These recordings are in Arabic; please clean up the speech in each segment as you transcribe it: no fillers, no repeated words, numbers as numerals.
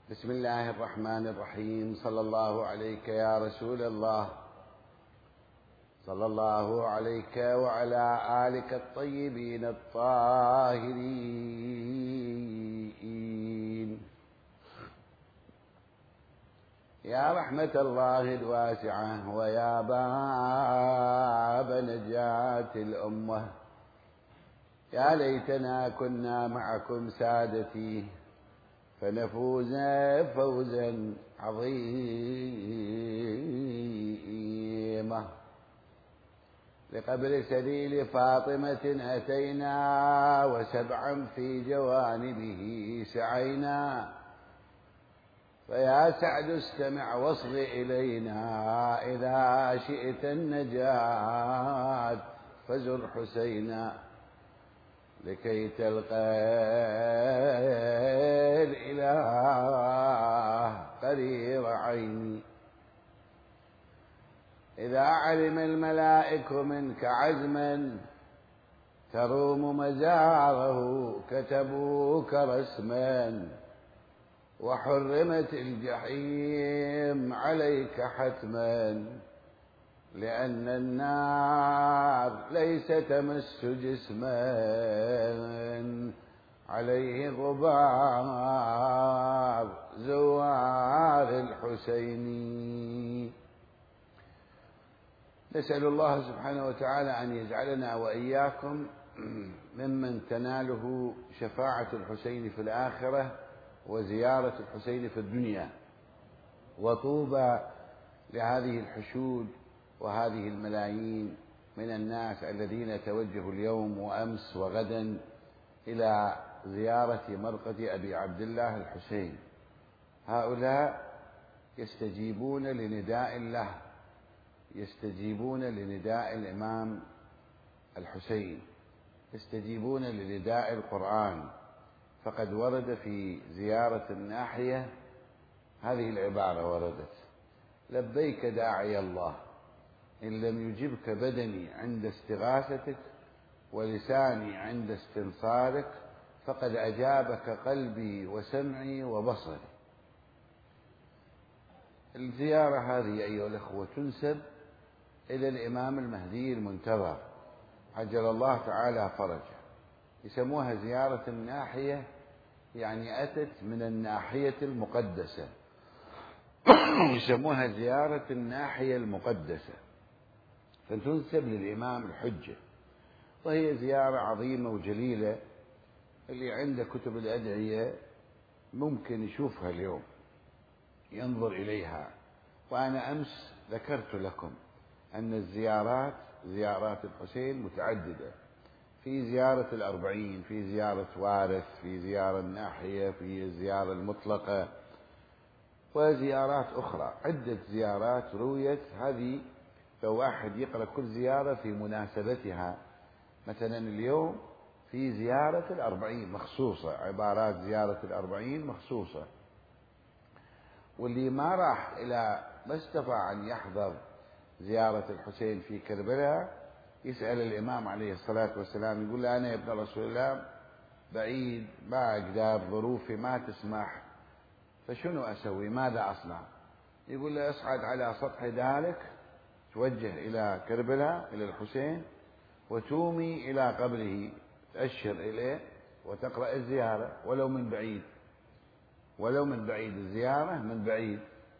بسم الله الرحمن الرحيم. صلى الله عليك يا رسول الله، صلى الله عليك وعلى آلك الطيبين الطاهرين. يا رحمة الله الواسعة ويا باب نجاة الأمة، يا ليتنا كنا معكم سادتي فنفوز فوزا عظيما. لقبر سبيل فاطمة أتينا وسبعا في جوانبه سعينا، فيا سعد استمع واصغ إلينا إذا شئت النجاة فزر حسينا لكي تلقى الإله قرير عيني. إذا علم الملائك منك عزما تروم مزاره كتبوك رسما، وحرمت الجحيم عليك حتما، لأن النار ليس تمس جسما عليه غبار زوار الحسين. نسأل الله سبحانه وتعالى أن يجعلنا وإياكم ممن تناله شفاعة الحسين في الآخرة وزيارة الحسين في الدنيا. وطوبى لهذه الحشود وهذه الملايين من الناس الذين توجهوا اليوم وأمس وغدا إلى زيارة مرقد أبي عبد الله الحسين. هؤلاء يستجيبون لنداء الله، يستجيبون لنداء الإمام الحسين، يستجيبون لنداء القرآن. فقد ورد في زيارة الناحية هذه العبارة وردت: لبيك داعي الله، إن لم يجبك بدني عند استغاثتك ولساني عند استنصارك فقد أجابك قلبي وسمعي وبصري. الزيارة هذه أيها الأخوة تنسب إلى الإمام المهدي المنتظر عجل الله تعالى فرجه. يسموها زيارة الناحية، يعني أتت من الناحية المقدسة يسموها زيارة الناحية المقدسة، فتنسب للإمام الحجة، وهي زيارة عظيمة وجليلة. اللي عنده كتب الأدعية ممكن يشوفها اليوم، ينظر إليها. وأنا أمس ذكرت لكم أن زيارات الحسين متعددة، في زيارة الأربعين، في زيارة وارث، في زيارة الناحية، في زيارة المطلقة، وزيارات أخرى. عدة زيارات رويت. هذه لو واحد يقرأ كل زيارة في مناسبتها، مثلا اليوم في زيارة الأربعين مخصوصة، عبارات زيارة الأربعين مخصوصة. واللي ما استطاع أن يحضر زيارة الحسين في كربلاء يسأل الإمام عليه الصلاة والسلام، يقول له: أنا يا ابن رسول الله بعيد، ما أقدر، ظروفي ما تسمح، فشنو أسوي؟ ماذا أصنع؟ يقول له: اصعد على سطح دارك، توجه إلى كربلاء إلى الحسين، وتومي إلى قبره، تأشر إليه وتقرأ الزيارة ولو من بعيد، ولو من بعيد، الزيارة من بعيد.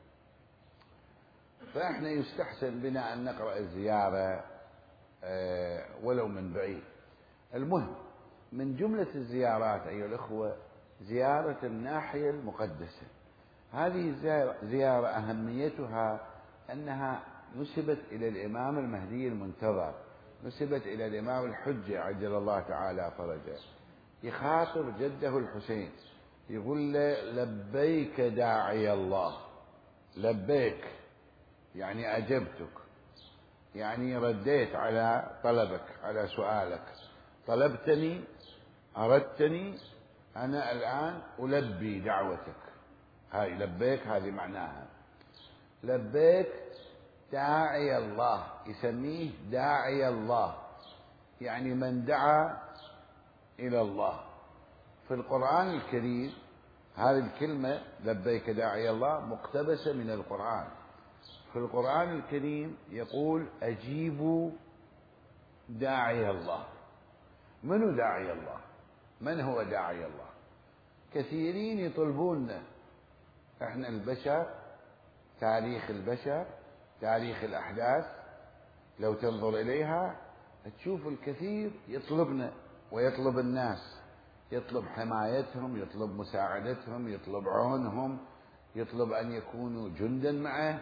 فإحنا يستحسن بنا أن نقرأ الزيارة ولو من بعيد. المهم، من جملة الزيارات أيها الأخوة زيارة الناحية المقدسة. هذه زيارة أهميتها أنها نسبت إلى الإمام المهدي المنتظر، نسبت إلى الإمام الحجة عجل الله تعالى فرجه. يخاطب جده الحسين، يقول له: لبيك داعي الله. لبيك يعني أجبتك، يعني رديت على طلبك، على سؤالك. طلبتني، أردتني، أنا الآن ألبي دعوتك. هاي لبيك، هذه معناها لبيك داعي الله. يسميه داعي الله، يعني من دعا إلى الله. في القرآن الكريم هذه الكلمة لبيك داعي الله مقتبسة من القرآن. في القرآن الكريم يقول أجيبوا داعي الله. من داعي الله؟ من هو داعي الله؟ كثيرين يطلبوننا. احنا البشر، تاريخ البشر، تاريخ الأحداث لو تنظر إليها تشوف الكثير يطلبنا ويطلب الناس، يطلب حمايتهم، يطلب مساعدتهم، يطلب عونهم، يطلب أن يكونوا جندا معه.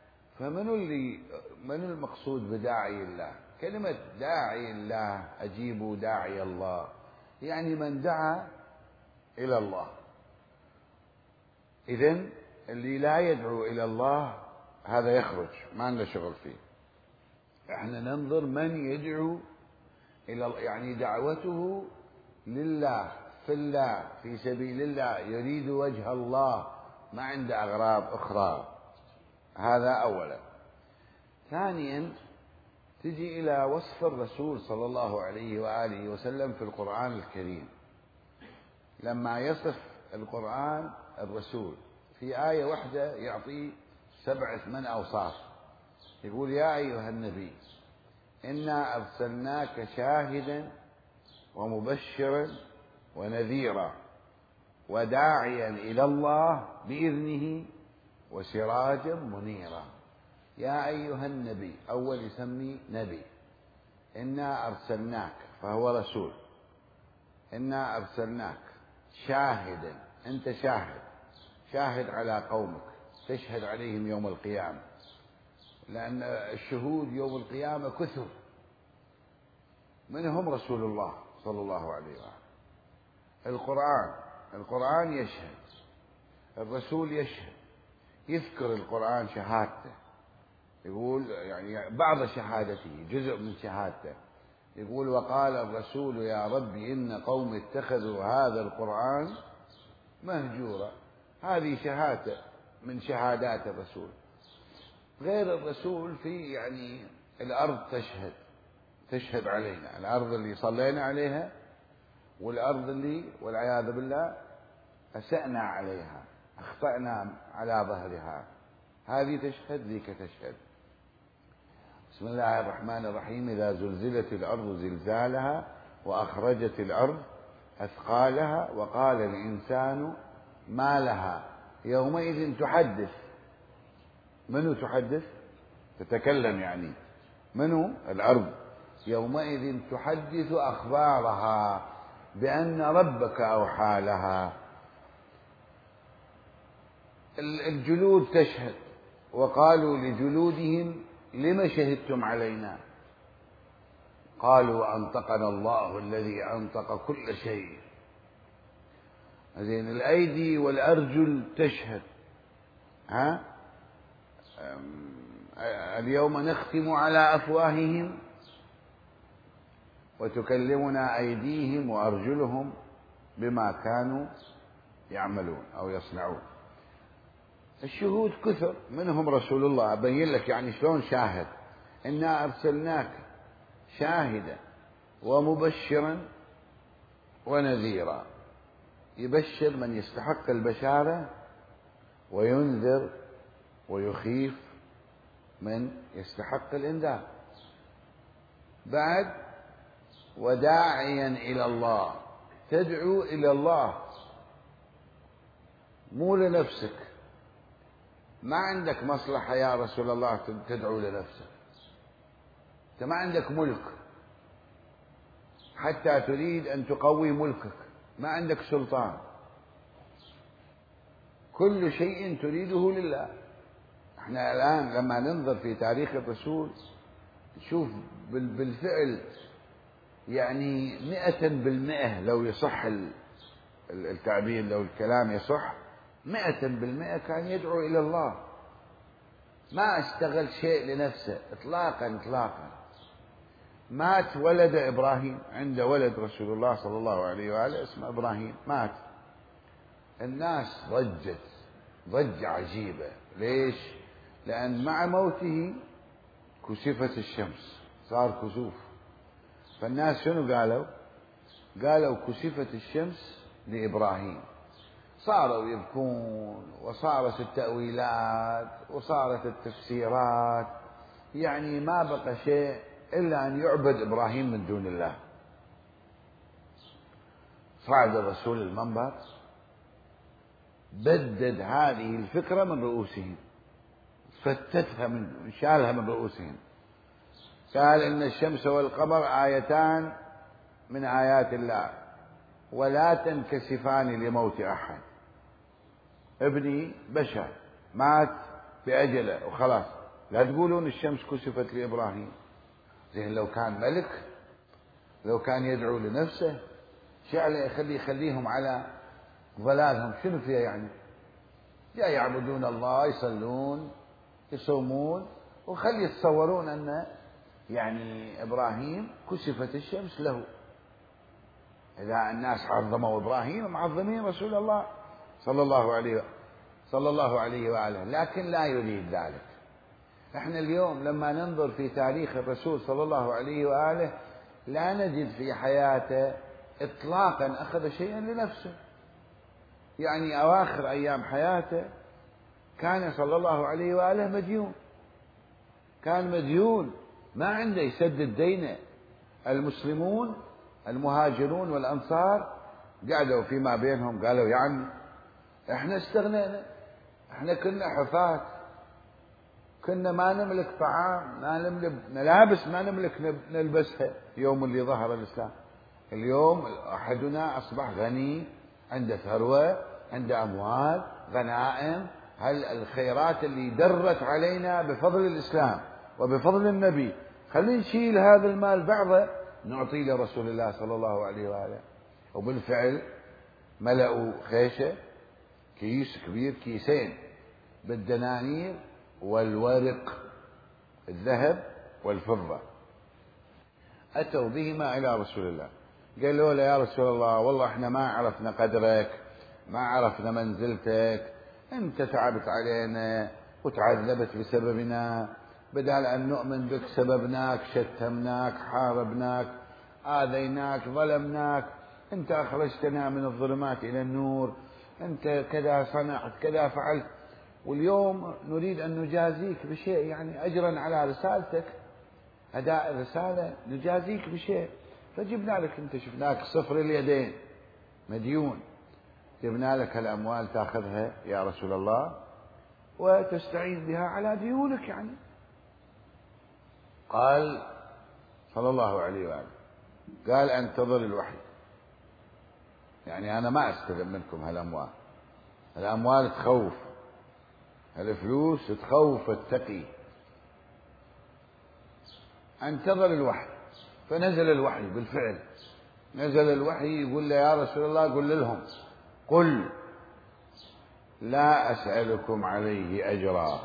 من المقصود بداعي الله؟ كلمة داعي الله، أجيبوا داعي الله، يعني من دعا إلى الله. إذن اللي لا يدعو إلى الله هذا يخرج، ما عندنا شغل فيه. احنا ننظر من يدعو إلى، يعني دعوته لله، في الله، في سبيل الله، يريد وجه الله، ما عنده أغراض أخرى. هذا أولا. ثانيا تجي إلى وصف الرسول صلى الله عليه وآله وسلم في القرآن الكريم. لما يصف القرآن الرسول في آية واحدة يعطي 7-8 أوصاف. يقول يا أيها النبي إنا أرسلناك شاهدا ومبشرا ونذيرا وداعيا إلى الله بإذنه وسراجا منيرا. يا أيها النبي، أول يسمي نبي. إنا أرسلناك، فهو رسول. إنا أرسلناك شاهدا، أنت شاهد، شاهد على قومك، تشهد عليهم يوم القيامة، لأن الشهود يوم القيامة كثر، منهم رسول الله صلى الله عليه وآله. القرآن يشهد، الرسول يشهد، يذكر القرآن شهادته، يقول يعني بعض شهادته، جزء من شهادته. يقول وقال الرسول يا رب إن قوم اتخذوا هذا القرآن مهجورا. هذه شهادة من شهادات الرسول. غير الرسول في يعني الأرض تشهد علينا، الأرض اللي صلينا عليها والأرض اللي والعياذ بالله أسأنا عليها، أخطأنا على ظهرها، هذه تشهد، ذيك تشهد. بسم الله الرحمن الرحيم. إذا زلزلت الأرض زلزالها وأخرجت الأرض أثقالها وقال الإنسان ما لها يومئذ تحدث. منو تحدث؟ تتكلم يعني. منو؟ الأرض. يومئذ تحدث أخبارها بأن ربك أوحى لها. الجلود تشهد، وقالوا لجلودهم لم شهدتم علينا؟ قالوا أنطقنا الله الذي أنطق كل شيء. زين. الأيدي والأرجل تشهد. اليوم نختم على أفواههم وتكلمنا أيديهم وأرجلهم بما كانوا يعملون أو يصنعون. الشهود كثر، منهم رسول الله. أبين لك يعني شلون شاهد. إنا أرسلناك شاهدا ومبشرا ونذيرا. يبشر من يستحق البشارة وينذر ويخيف من يستحق الإنذار. بعد وداعيا إلى الله، تدعو إلى الله مو لنفسك. ما عندك مصلحة يا رسول الله تدعو لنفسك. أنت ما عندك ملك حتى تريد أن تقوي ملكك، ما عندك سلطان. كل شيء تريده لله. احنا الآن لما ننظر في تاريخ الرسول نشوف بالفعل يعني 100% لو يصح التعبير، لو الكلام يصح 100% كان يدعو إلى الله. ما اشتغل شيء لنفسه إطلاقا إطلاقا. مات ولد إبراهيم، عنده ولد رسول الله صلى الله عليه وآله اسمه إبراهيم، مات. الناس ضجت ضجة عجيبة. ليش؟ لأن مع موته كسفت الشمس، صار كسوف. فالناس شنو قالوا؟ قالوا كسفت الشمس لإبراهيم. صاروا يبكون، وصارت التأويلات، وصارت التفسيرات، يعني ما بقى شيء إلا أن يعبد إبراهيم من دون الله. صعد الرسول المنبر، بدد هذه الفكرة من رؤوسهم، فتتها شالها من رؤوسهم، قال إن الشمس والقمر آيتان من آيات الله ولا تنكسفان لموت أحد. ابني بشر مات بأجله وخلاص، لا تقولون الشمس كسفت لإبراهيم. زين لو كان ملك، لو كان يدعو لنفسه، شعله يخليهم على ضلالهم، شنو فيها يعني؟ يا يعبدون الله، يصلون، يصومون، وخلي يتصورون أن يعني إبراهيم كسفت الشمس له. إذا الناس عظموا إبراهيم معظمين رسول الله صلى الله عليه وآله، لكن لا يريد ذلك. احنا اليوم لما ننظر في تاريخ الرسول صلى الله عليه وآله لا نجد في حياته إطلاقا أخذ شيئا لنفسه. يعني أواخر أيام حياته كان صلى الله عليه وآله مديون، كان مديون، ما عنده يسدد دينه. المسلمون المهاجرون والأنصار قعدوا فيما بينهم قالوا يا عم احنا استغنينا، احنا كنا حفاة، كنا ما نملك طعام، ما نملك ملابس، ما نملك نلبسها يوم اللي ظهر الإسلام. اليوم أحدنا أصبح غني، عنده ثروة، عنده أموال، غنائم، هل الخيرات اللي درت علينا بفضل الإسلام وبفضل النبي، خلينا نشيل هذا المال بعضه نعطيه لرسول الله صلى الله عليه وآله. وبالفعل ملأوا خيشة، كيس كبير، كيسين بالدنانير والورق، الذهب والفضة، أتوا بهما إلى رسول الله. قالوا له يا رسول الله والله احنا ما عرفنا قدرك، ما عرفنا منزلتك، انت تعبت علينا وتعذبت بسببنا، بدل أن نؤمن بك سببناك، شتمناك، حاربناك، آذيناك، ظلمناك، انت أخرجتنا من الظلمات إلى النور، انت كذا صنعت، كذا فعلت، واليوم نريد أن نجازيك بشيء، يعني أجرا على رسالتك، أداء الرسالة نجازيك بشيء. فجبنا لك، انت شفناك صفر اليدين مديون، جبنا لك الأموال تأخذها يا رسول الله وتستعين بها على ديونك. يعني قال صلى الله عليه وآله، قال انتظر الوحي، يعني أنا ما أستلم منكم هالأموال، الأموال تخوف، الفلوس تخوف التقي، انتظر الوحي. فنزل الوحي بالفعل، نزل الوحي يقول له يا رسول الله قل لهم قل لا أسألكم عليه أجرا،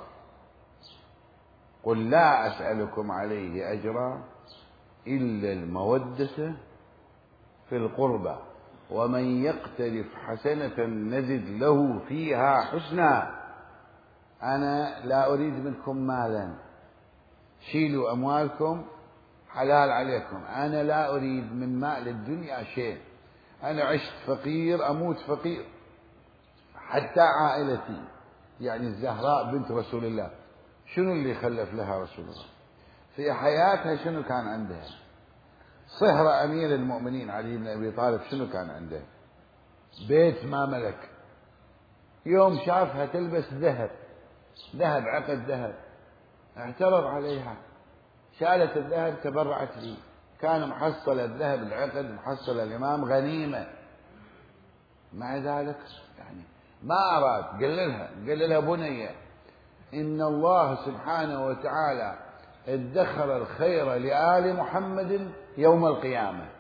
قل لا أسألكم عليه أجرا إلا المودة في القربى ومن يقترف حسنة نزد له فيها حسنا. أنا لا أريد منكم مالا، شيلوا أموالكم حلال عليكم، أنا لا أريد من مال الدنيا شيء، أنا عشت فقير أموت فقير. حتى عائلتي، يعني الزهراء بنت رسول الله، شنو اللي خلف لها رسول الله في حياتها؟ شنو كان عندها؟ صهر أمير المؤمنين علي بن أبي طالب شنو كان عنده؟ بيت ما ملك. يوم شافها تلبس ذهب، عقد ذهب، اعترض عليها، شالت الذهب تبرعت لي، كان محصل الذهب العقد محصل الإمام غنيمة، مع ذلك يعني ما أراد. قال لها بنية إن الله سبحانه وتعالى ادخر الخير لآل محمد يوم القيامة.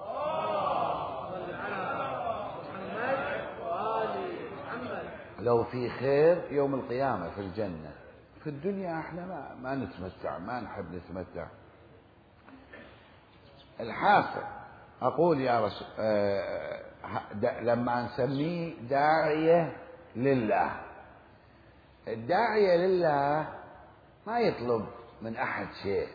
لو في خير يوم القيامة في الجنة، في الدنيا احنا ما نتمتع، ما نحب نتمتع. الحاصل أقول يا رسول لما نسميه داعية لله، الداعية لله ما يطلب من أحد شيء،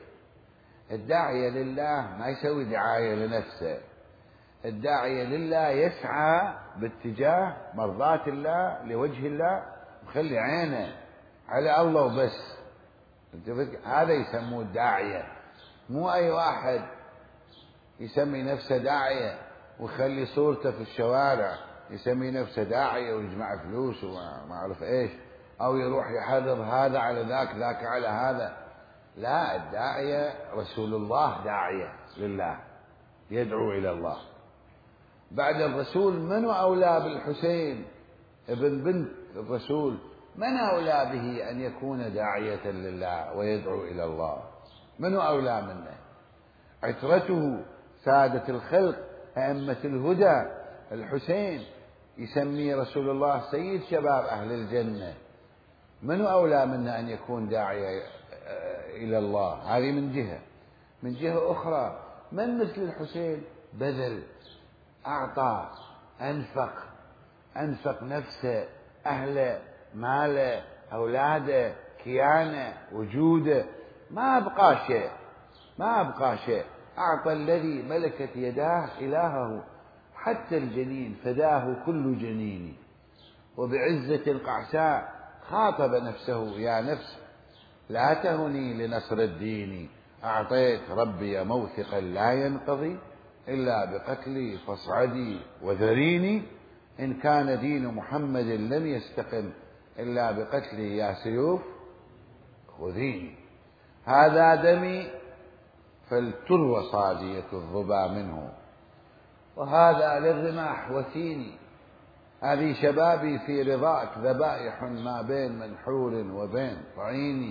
الداعية لله ما يسوي دعاية لنفسه، الداعية لله يسعى باتجاه مرضاة الله لوجه الله، مخلي عينه على الله وبس. هذا يسموه الداعية. مو أي واحد يسمي نفسه داعية ويخلي صورته في الشوارع يسمي نفسه داعية ويجمع فلوس وما أعرف إيش، أو يروح يحرض هذا على ذاك ذاك على هذا. لا، الداعية رسول الله داعية لله يدعو إلى الله. بعد الرسول من أولى بالحسين ابن بنت الرسول؟ من أولى به أن يكون داعية لله ويدعو إلى الله؟ من أولى منه؟ عترته سادة الخلق أئمة الهدى الحسين يسمي رسول الله سيد شباب أهل الجنة. من أولى منه أن يكون داعية إلى الله؟ هذه من جهة. من جهة أخرى، من مثل الحسين بذل، أعطى، أنفق نفسه، أهله، ماله، أولاده، كيانه، وجوده، ما أبقى شيء. أعطى الذي ملكت يداه إلهه، حتى الجنين فداه كل جنين. وبعزة القعساء خاطب نفسه: يا نفس لا تهني لنصر الدين، أعطيت ربي موثقا لا ينقضي، إلا بقتلي فاصعدي وذريني، إن كان دين محمد لم يستقم، إلا بقتلي يا سيوف خذيني. هذا دمي فلتروى صادية الظبا منه، وهذا للرماح وثيني. هذه شبابي في رضاك ذبائح، ما بين منحور وبين طعيني.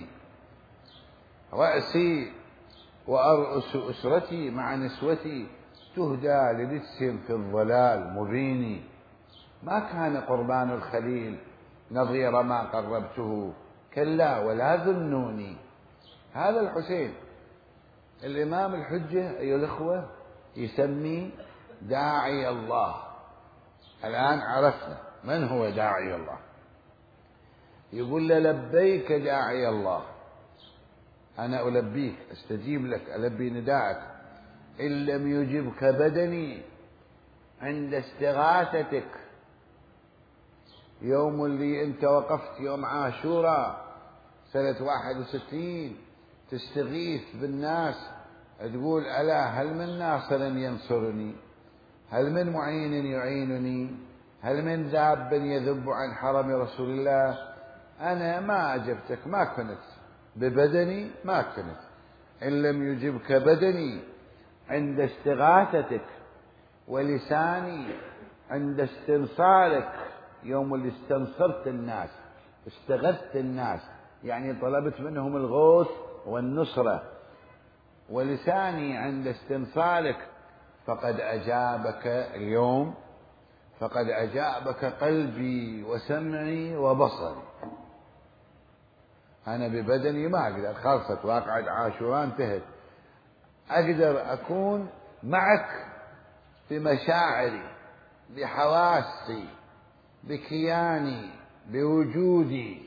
رأسي وأرأس أسرتي مع نسوتي، تهدى للص في الضلال مبيني. ما كان قربان الخليل نظير ما قربته، كلا ولا ذنوني. هذا الحسين الإمام الحجة أيها الأخوة يسمي داعي الله. الآن عرفنا من هو داعي الله. يقول له: لبيك داعي الله، أنا ألبيك، أستجيب لك، ألبي نداءك. إن لم يجبك بدني عند استغاثتك. يوم اللي أنت وقفت يوم عاشوراء سنة 61 تستغيث بالناس، تقول: ألا هل من ناصر ينصرني؟ هل من معين يعينني؟ هل من ذاب يذب عن حرم رسول الله؟ أنا ما أجبتك، ما كنت ببدني، ما كنت. إن لم يجبك بدني عند استغاثتك، ولساني عند استنصارك، يوم اللي استنصرت الناس، استغثت الناس، يعني طلبت منهم الغوث والنصرة. ولساني عند استنصارك، فقد أجابك اليوم، فقد أجابك قلبي وسمعي وبصري. أنا ببدني ما أقدر، خلصت واقعة عاشوراء انتهت. أقدر أكون معك بمشاعري، بحواسي، بكياني، بوجودي،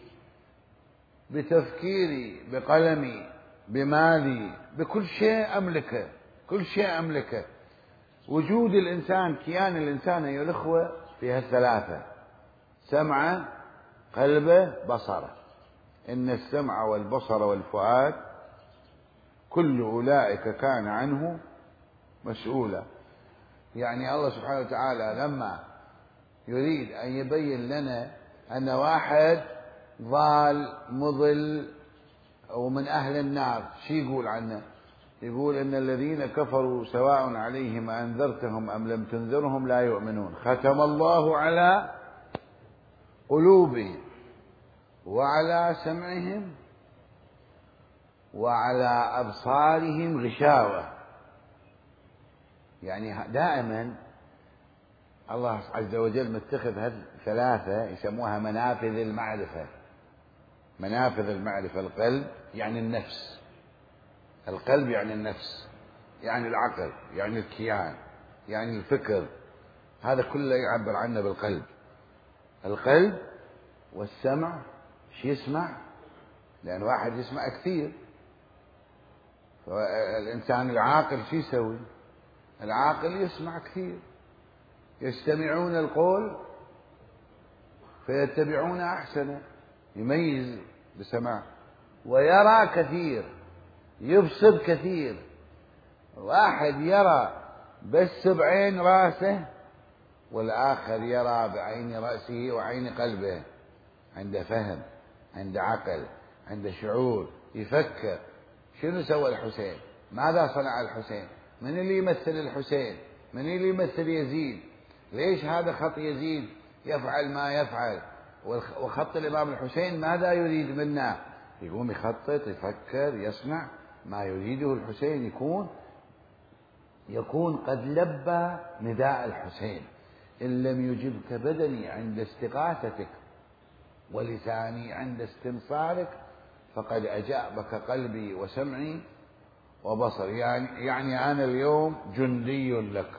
بتفكيري، بقلمي، بمالي، بكل شيء أملكه، كل شيء أملكه. وجود الإنسان، كيان الإنسان أيها الأخوة فيها الثلاثة: سمعه، قلبه، بصره. إن السمع والبصر والفؤاد كل أولئك كان عنه مسؤولا. يعني الله سبحانه وتعالى لما يريد أن يبين لنا أن واحد ضال مضل ومن أهل النار، شو يقول عنه؟ يقول: إن الذين كفروا سواء عليهم أنذرتهم أم لم تنذرهم لا يؤمنون، ختم الله على قلوبهم وعلى سمعهم وعلى أبصارهم غشاوة. يعني دائما الله عز وجل متخذ هذه ثلاثة يسموها منافذ المعرفة. منافذ المعرفة: القلب يعني النفس، القلب يعني النفس، يعني العقل، يعني الكيان، يعني الفكر. هذا كله يعبر عنه بالقلب. القلب والسمع، شو يسمع؟ لأن واحد يسمع كثير. الإنسان العاقل شو يسوي؟ العاقل يسمع كثير. يستمعون القول فيتبعون أحسنه، يميز بسماع. ويرى كثير، يبصر كثير. واحد يرى بس بعين رأسه، والآخر يرى بعين رأسه وعين قلبه، عنده فهم، عنده عقل، عنده شعور، يفكر. شنو سوى الحسين؟ ماذا صنع الحسين؟ من اللي يمثل الحسين؟ من اللي يمثل يزيد؟ ليش هذا خط يزيد يفعل ما يفعل، وخط الإمام الحسين ماذا يريد منا؟ يقوم يخطط، يفكر، يصنع ما يريده الحسين، يكون قد لبى نداء الحسين. إن لم يجبك بدني عند استغاثتك ولساني عند استنصارك فقد أجابك قلبي وسمعي وبصري. يعني أنا اليوم جندي لك،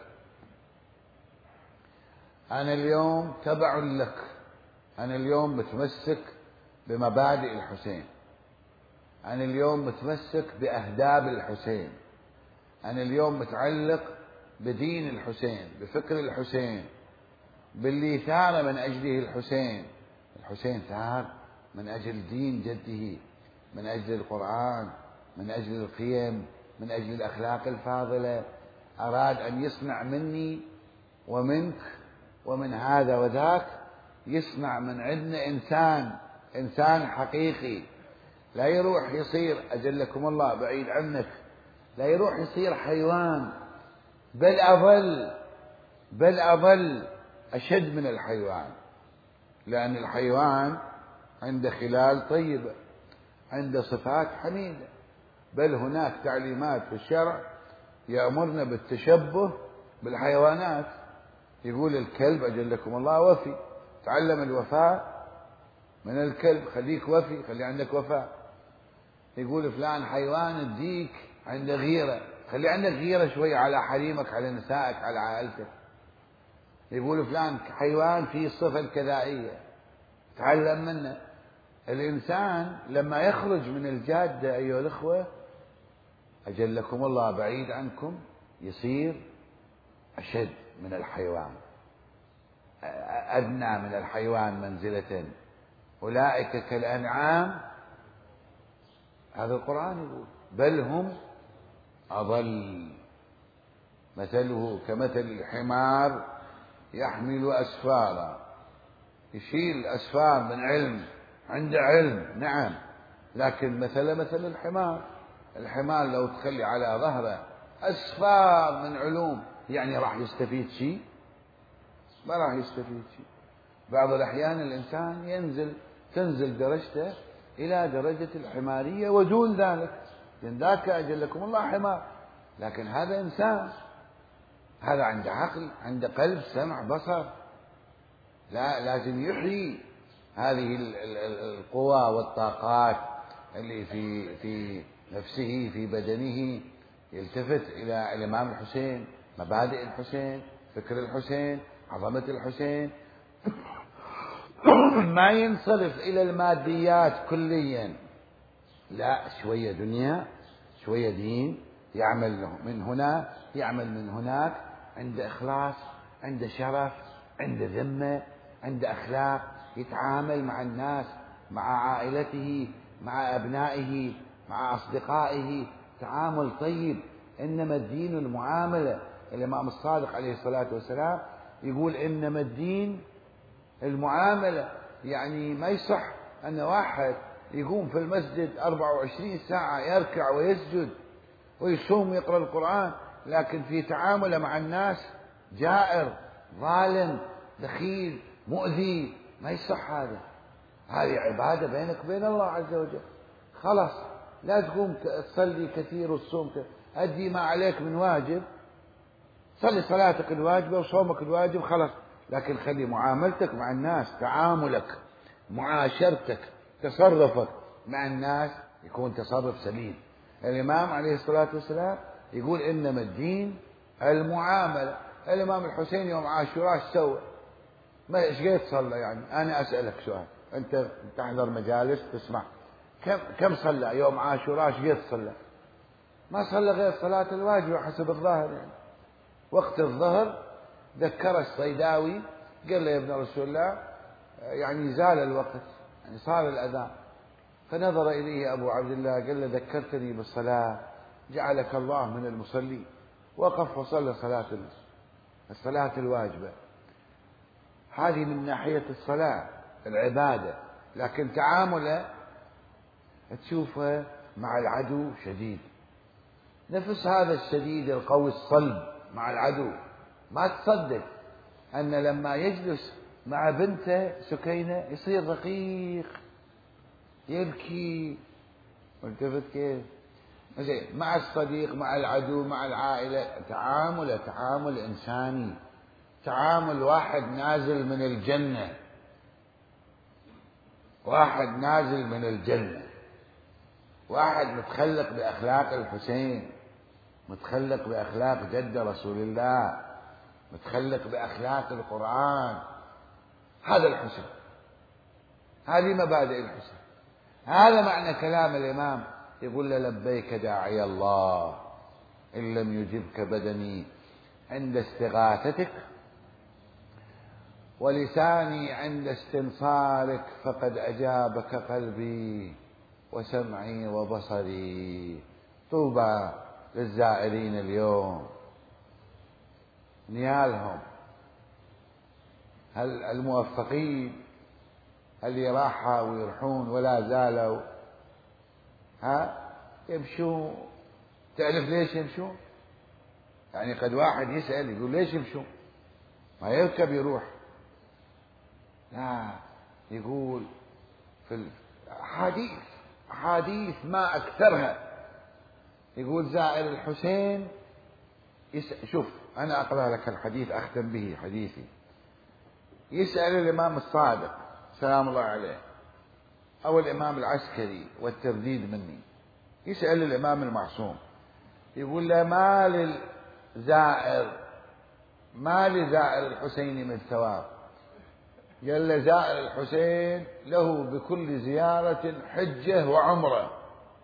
أنا اليوم تبع لك، أنا اليوم متمسك بمبادئ الحسين، أنا اليوم متمسك بأهداب الحسين، أنا اليوم متعلق بدين الحسين، بفكر الحسين، باللي ثار من أجله الحسين. الحسين ثار من أجل دين جده، من أجل القرآن، من أجل القيم، من أجل الأخلاق الفاضلة. أراد أن يصنع مني ومنك ومن هذا وذاك، يصنع من عندنا إنسان حقيقي، لا يروح يصير أجلكم الله بعيد عنك، لا يروح يصير حيوان، بل أضل أشد من الحيوان. لأن الحيوان عنده خلال طيبة، عنده صفات حميدة، بل هناك تعليمات في الشرع يأمرنا بالتشبه بالحيوانات. يقول الكلب أجلكم الله وفي، تعلم الوفاء من الكلب، خليك وفي، خلي عندك وفاء. يقول فلان حيوان الديك عنده غيرة، خلي عندك غيرة شوية على حريمك، على نسائك، على عائلتك. يقول فلان حيوان فيه الصفة الكذائية، تعلم منه. الإنسان لما يخرج من الجادة أيها الأخوة أجلكم الله بعيد عنكم يصير أشد من الحيوان، أدنى من الحيوان منزلة، أولئك كالأنعام. هذا القرآن يقول بل هم أضل، مثله كمثل الحمار يحمل أسفارا، يشيل أسفار من علم، عنده علم نعم، لكن مثل الحمار. الحمار لو تخلي على ظهره أسفار من علوم، يعني راح يستفيد شيء؟ ما راح يستفيد شيء. بعض الأحيان الإنسان تنزل درجته إلى درجة الحمارية ودون ذلك، لأن ذاك أجلكم الله حمار، لكن هذا إنسان، هذا عنده عقل، عنده قلب، سمع، بصر. لا، لازم يحيي هذه القوى والطاقات اللي في نفسه، في بدنه، يلتفت إلى الإمام الحسين، مبادئ الحسين، فكر الحسين، عظمة الحسين. ما ينصرف إلى الماديات كليا، لا، شوية دنيا شوية دين، يعمل من هنا يعمل من هناك، عنده إخلاص، عنده شرف، عنده ذمة، عنده أخلاق، يتعامل مع الناس، مع عائلته، مع أبنائه، مع أصدقائه تعامل طيب. إنما الدين المعاملة. الإمام الصادق عليه الصلاة والسلام يقول إنما الدين المعاملة. يعني ما يصح أن واحد يقوم في المسجد 24 ساعة يركع ويسجد ويصوم ويقرأ القرآن، لكن في تعامله مع الناس جائر، ظالم، بخيل، مؤذي. ما يصح هذا. هذه عبادة بينك وبين الله عز وجل. خلاص، لا تقوم تصلي كثير وتصوم أدي ما عليك من واجب، صلي صلاتك الواجبة وصومك الواجب خلاص، لكن خلي معاملتك مع الناس، تعاملك، معاشرتك، تصرفك مع الناس يكون تصرف سليم. الإمام عليه الصلاة والسلام يقول إنما الدين المعاملة. الإمام الحسين يوم عاشوراء ايش سوى؟ ما ايش قد صلى؟ يعني أنا أسألك سؤال، أنت تحضر مجالس تسمع، كم صلى يوم عاشوراء؟ ايش قد صلى؟ ما صلى غير صلاة الواجبة حسب الظاهر، يعني وقت الظهر ذكر الصيداوي قال له: يا ابن رسول الله، يعني زال الوقت، يعني صار الأذان. فنظر إليه أبو عبد الله قال له: ذكرتني بالصلاة، جعلك الله من المصلي. وقف وصلى الصلاة الواجبة. هذه من ناحية الصلاة العبادة، لكن تعامله تشوفه مع العدو شديد، نفس هذا الشديد القوي الصلب مع العدو. ما تصدق أن لما يجلس مع بنته سكينة يصير رقيق، يبكي. والتفت كيف مع الصديق، مع العدو، مع العائلة، تعامل إنساني، تعامل واحد نازل من الجنة، واحد نازل من الجنة، واحد متخلق بأخلاق الحسين، متخلق بأخلاق جد رسول الله، متخلق بأخلاق القرآن. هذا الحسين، هذه مبادئ الحسين. هذا معنى كلام الإمام، يقول له: لبيك داعي الله إن لم يجبك بدني عند استغاثتك، ولساني عند استنصارك، فقد أجابك قلبي وسمعي وبصري. طوبى للزائرين اليوم، نيالهم، هل الموفقين اللي راحوا ويرحون ولا زالوا يمشون. تعرف ليش يمشون؟ يعني قد واحد يسأل يقول: ليش يمشون؟ ما يركب يروح. لا، يقول في أحاديث ما أكثرها، يقول: زائر الحسين شوف، أنا أقرأ لك الحديث أختم به حديثي. يسأل الإمام الصادق سلام الله عليه، أو الإمام العسكري والترديد مني، يسأل الإمام المعصوم، يقول له: ما لزائر الحسين من ثواب؟ قال له: زائر الحسين له بكل زيارة حجة وعمرة.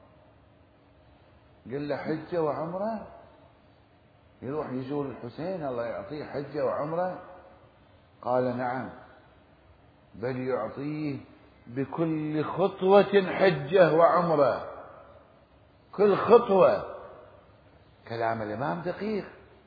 قال له: حجة وعمرة؟ يروح يزور الحسين الله يعطيه حجة وعمرة؟ قال: نعم، بل يعطيه بكل خطوة حجة وعمرة. كل خطوة. كلام الإمام دقيق،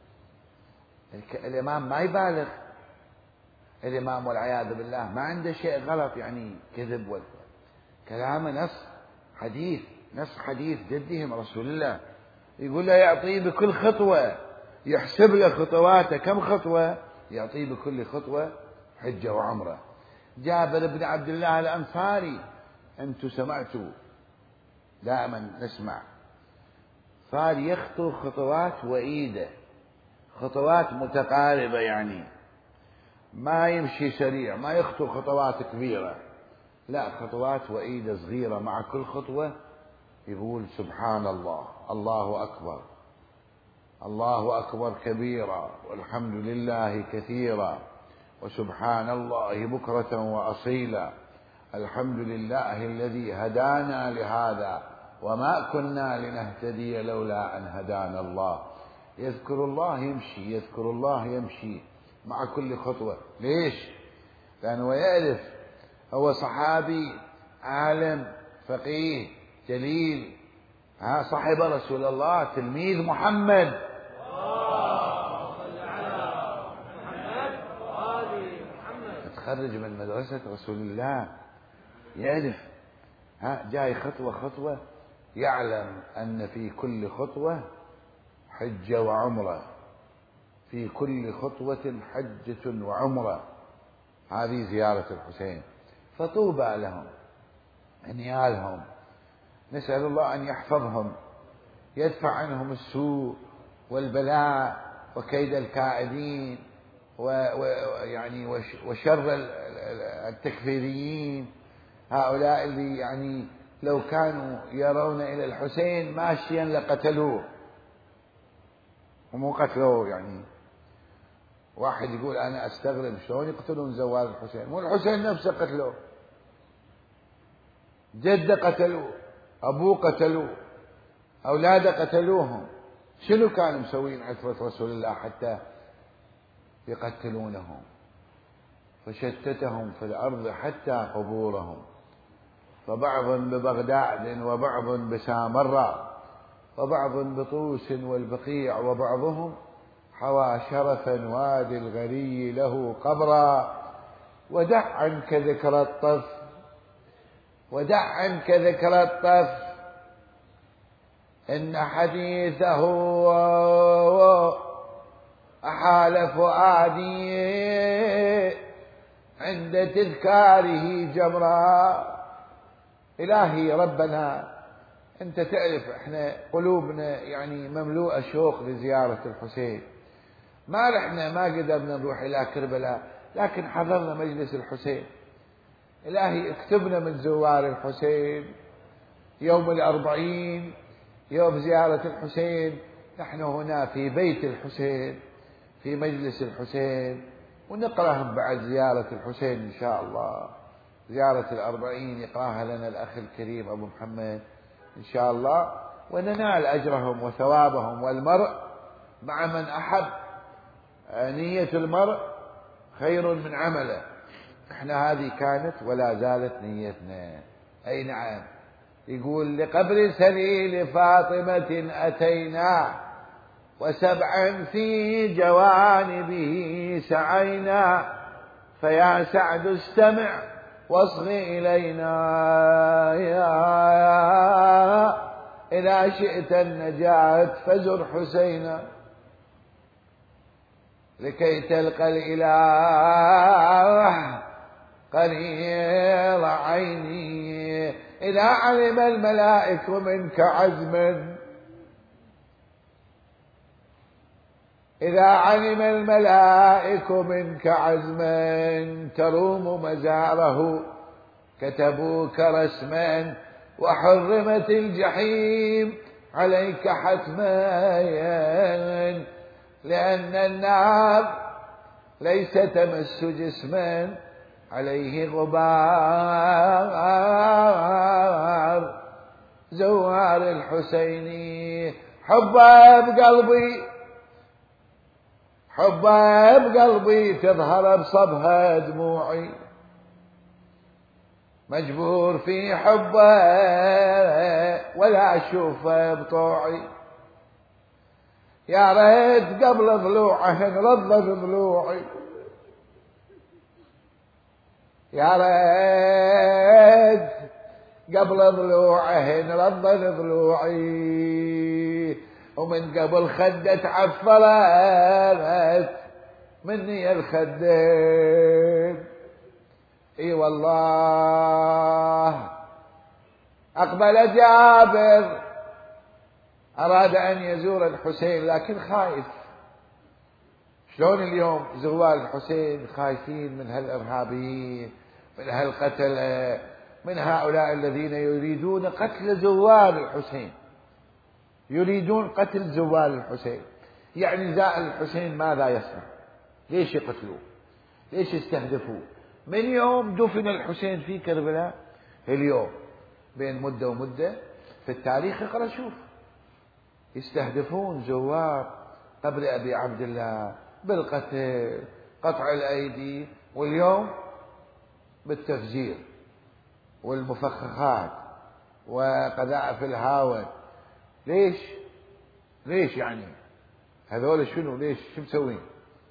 الإمام ما يبالغ، الإمام والعياذ بالله ما عنده شيء غلط يعني كذب كلامه نص حديث جدهم رسول الله. يقول له يعطيه بكل خطوة، يحسب له خطواته كم خطوة، يعطيه بكل خطوة حجة وعمرة. جابر بن عبد الله الأنصاري، أنتم سمعتوا، دائما نسمع، صار يخطو خطوات وئيدة، خطوات متقاربة، يعني ما يمشي سريع، ما يخطو خطوات كبيرة، لا، خطوات وئيدة صغيرة. مع كل خطوة يقول: سبحان الله، الله أكبر، الله أكبر كبيرا، والحمد لله كثيرا، وسبحان الله بكرة وأصيلا، الحمد لله الذي هدانا لهذا وما كنا لنهتدي لولا أن هدانا الله. يذكر الله يمشي، يذكر الله يمشي مع كل خطوة. ليش؟ لأنه يعرف هو صحابي عالم فقيه جليل، صاحب رسول الله، تلميذ محمد، تخرج من مدرسة رسول الله، يعرف جاي خطوة خطوة، يعلم أن في كل خطوة حجة وعمرة، في كل خطوة حجة وعمرة. هذه زيارة الحسين، فطوبى لهم، نيالهم، نسأل الله أن يحفظهم، يدفع عنهم السوء والبلاء وكيد الكائدين ويعني وشر التكفيريين، هؤلاء اللي يعني لو كانوا يرون إلى الحسين ماشيا لقتلوه، ومو قتلوه. يعني واحد يقول: أنا أستغرب شلون يقتلون زوال الحسين؟ مو الحسين نفسه قتلوه، جده قتلوه، أبوه قتلوه، أولاده قتلوهم. شنو كانوا مسوين عترة رسول الله حتى يقتلونهم، فشتتهم في الأرض حتى قبورهم، فبعض ببغداد وبعض بسامراء وبعض بطوس والبقيع، وبعضهم حوى شرفا وادي الغري له قبرا. ودع عنك ذكر الطف، ودع عنك ذكر الطف، إن حديثه أحال فؤادي عند تذكاره جمرا. إلهي ربنا، أنت تعرف إحنا قلوبنا يعني مملوءة شوق لزيارة الحسين. ما رحنا، ما قدرنا نروح إلى كربلاء، لكن حضرنا مجلس الحسين. إلهي اكتبنا من زوار الحسين. يوم 40 يوم زيارة الحسين، نحن هنا في بيت الحسين في مجلس الحسين، ونقرأهم بعد زيارة الحسين إن شاء الله. زيارة 40 يقرأها لنا الأخ الكريم أبو محمد إن شاء الله، وننال أجرهم وثوابهم. والمرء مع من أحب، نية المرء خير من عمله. احنا هذه كانت ولا زالت نيتنا. أي نعم. يقول لقبر سليل فاطمة أتينا، وسبعا في جوانبه سعينا، فيا سعد استمع واصغ إلينا، إذا شئت النجاة فزر حسينا، لكي تلقى الإله قرير عيني، إذا علم الملائك منك عزما، إذا علم الملائك منك عزما، تروم مزاره كتبوك رسما، وحرمت الجحيم عليك حتما، لأن النار ليس تمس جسما عليه غبار. زوار الحسين حبه بقلبي، حبه بقلبي، تظهر بصبها دموعي، مجبور في حبه ولا أشوفه بطوعي. يا ريت قبل ضلوعه نرضى بضلوعي، يا ريت قبل ضلوعه نرضى بضلوعي، ومن قبل خده تعفرت مني الخدين. اي والله. اقبل جابر اراد ان يزور الحسين لكن خايف. شلون اليوم زوار الحسين خايفين من هالارهابيين، من هالقتلة، من هؤلاء الذين يريدون قتل زوار الحسين، يريدون قتل زوار الحسين. يعني زائر الحسين ماذا يصنع؟ ليش يقتلوه؟ ليش يستهدفوه؟ من يوم دفن الحسين في كربلاء اليوم بين مدة ومدة في التاريخ اقرأ شوف، يستهدفون زوار قبر أبي عبد الله بالقتل، قطع الأيدي، واليوم بالتفجير والمفخخات وقذائف الهاون. ليش؟ ليش يعني؟ هذول شنو؟ ليش؟ شو مسوين؟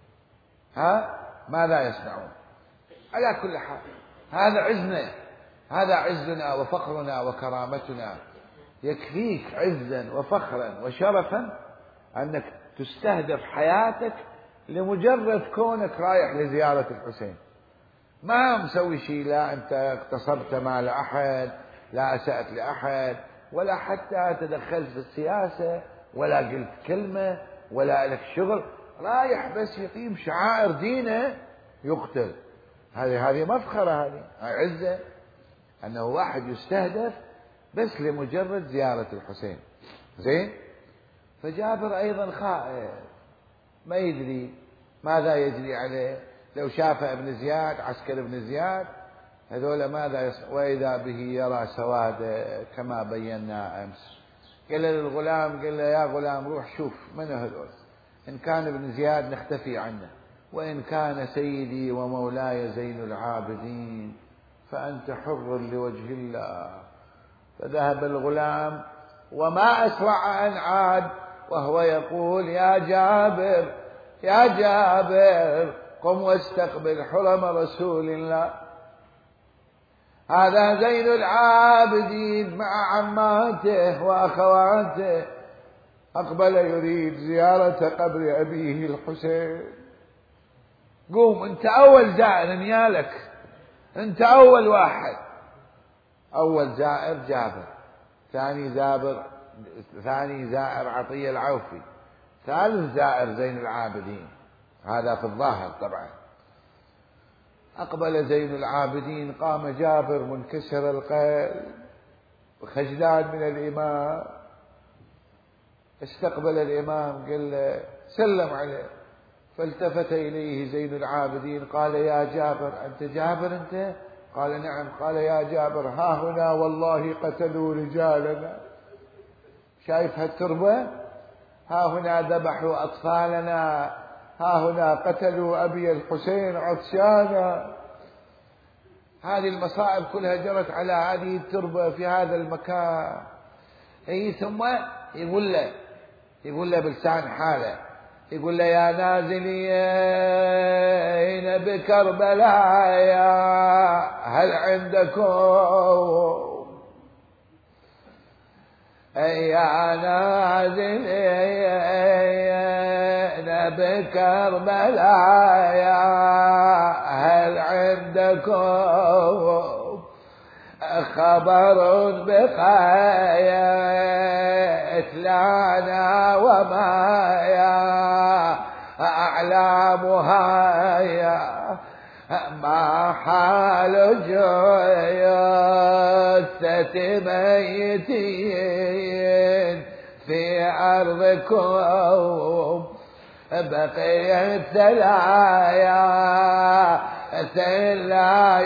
ماذا يصنعون؟ على كل حال هذا عزنا، هذا عزنا وفخرنا وكرامتنا. يكفيك عزا وفخرا وشرفا أنك تستهدف حياتك لمجرد كونك رايح لزيارة الحسين. ما مسوي شيء، لا أنت اغتصبت مال أحد، لا أسأت لأحد، ولا حتى تدخلت في السياسة، ولا قلت كلمة، ولا لك شغل، رايح بس يقيم شعائر دينه يقتل. هذه مفخرة، هذه عزة، أنه واحد يستهدف بس لمجرد زيارة الحسين. زين. فجابر أيضا خائف، ما يدري ماذا يجري عليه. لو شاف ابن زياد، عسكر ابن زياد، هذول ماذا يصنع؟ وإذا به يرى سواد كما بينا أمس. قال للغلام، قال له يا غلام روح شوف من هذول، إن كان ابن زياد نختفي عنه، وإن كان سيدي ومولاي زين العابدين فأنت حر لوجه الله. فذهب الغلام وما أسرع أن عاد وهو يقول يا جابر يا جابر قم واستقبل حرم رسول الله. هذا زين العابدين مع عماته وأخواته، أقبل يريد زيارة قبر أبيه الحسين. قوم أنت أول زائر نيالك، أنت أول واحد. أول زائر جابر، ثاني زائر عطية العوفي، ثالث زائر زين العابدين. هذا في الظاهر طبعا. أقبل زين العابدين، قام جابر منكسر القلب خجلان من الإمام. استقبل الإمام قال له سلم عليه، فالتفت إليه زين العابدين قال يا جابر أنت جابر أنت؟ قال نعم. قال يا جابر ها هنا والله قتلوا رجالنا، شايف هالتربة؟ ها هنا ذبحوا أطفالنا، ها هنا قتلوا أبي الحسين عطشانا. هذه المصائب كلها جرت على هذه التربة في هذا المكان. ثم يقول له بلسان حاله، يقول له يا نازلين بكربلاء هل عندكم يا نازلين بكربلاء هل عندكم خبر بقايتنا وما أعلامها ما حال جثة ميتين في أرضكم بقيت ثلايا لا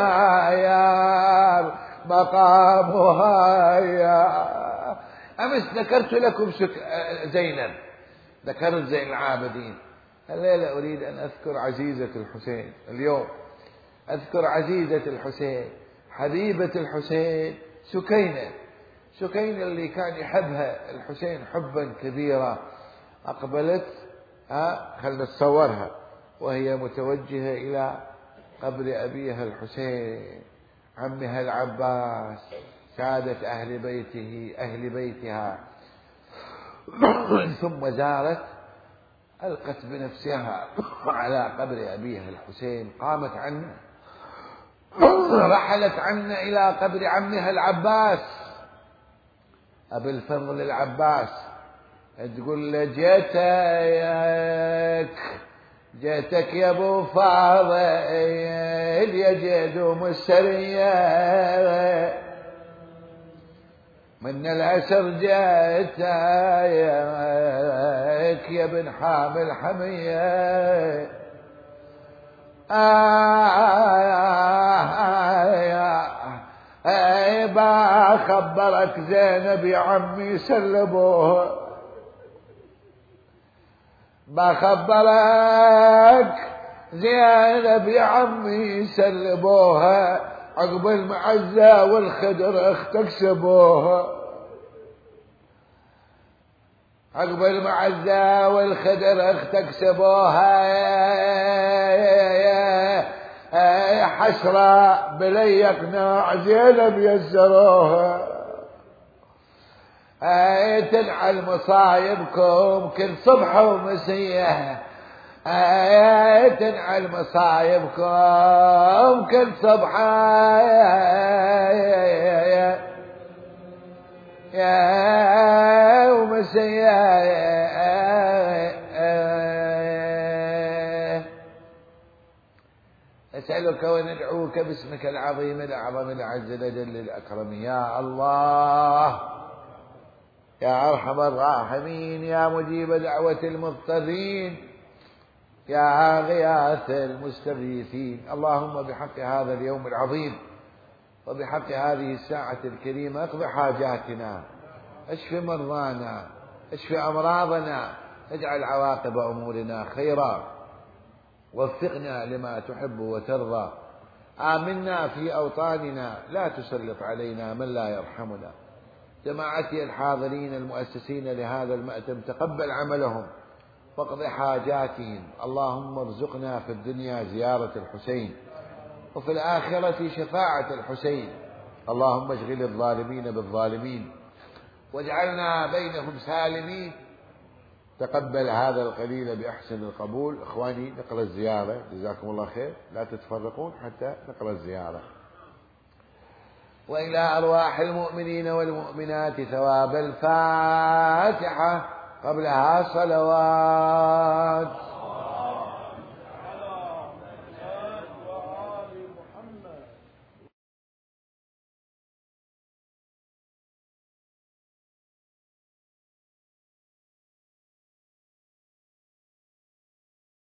يزاير مقامها أمس ذكرت لكم زينب، ذكرت زين العابدين. الليلة أريد أن أذكر عزيزة الحسين. اليوم أذكر عزيزة الحسين، حبيبة الحسين، سكينة اللي كان يحبها الحسين حبا كبيرا. أقبلت خلنا نتصورها وهي متوجهة إلى قبر أبيها الحسين، عمها العباس، سادة أهل بيتها. ثم زارت، ألقت بنفسها على قبر أبيها الحسين، قامت عنه، رحلت عنه إلى قبر عمها العباس أبي الفضل العباس. تقول له جيتك يا ابو فاضل يا جدوم السرية من العسر جيتك يا بن حامل حمية خبرك زينب يا عمي سلبوها، بخبرك زينب يا عمي سلبوها، عقب المعزة والخدر اختك سبوها، عقب المعزة والخدر اختك سبوها، حسرة بلي يقنع زينب يسروها، تنعل مصايبكم كل صبح ومسيه، تنعل مصايبكم كل صبح يا ومسيه. أسألك وندعوك باسمك العظيم الأعظم الأعز الأجل الأكرم يا الله يا أرحم الراحمين، يا مجيب دعوة المضطرين، يا غياث المستغيثين. اللهم بحق هذا اليوم العظيم وبحق هذه الساعة الكريمة اقض حاجاتنا، اشف مرضانا، اشف أمراضنا، اجعل عواقب أمورنا خيرا. وفقنا لما تحب وترضى، آمنا في أوطاننا، لا تسلط علينا من لا يرحمنا. جماعتي الحاضرين المؤسسين لهذا المأتم تقبل عملهم واقض حاجاتهم، اللهم ارزقنا في الدنيا زيارة الحسين وفي الآخرة شفاعة الحسين، اللهم اشغل الظالمين بالظالمين واجعلنا بينهم سالمين. تقبل هذا القليل بأحسن القبول. إخواني نقرأ الزيارة، جزاكم الله خير، لا تتفرقون حتى نقرأ الزيارة. وإلى أرواح المؤمنين والمؤمنات ثواب الفاتحة قبلها صلوات.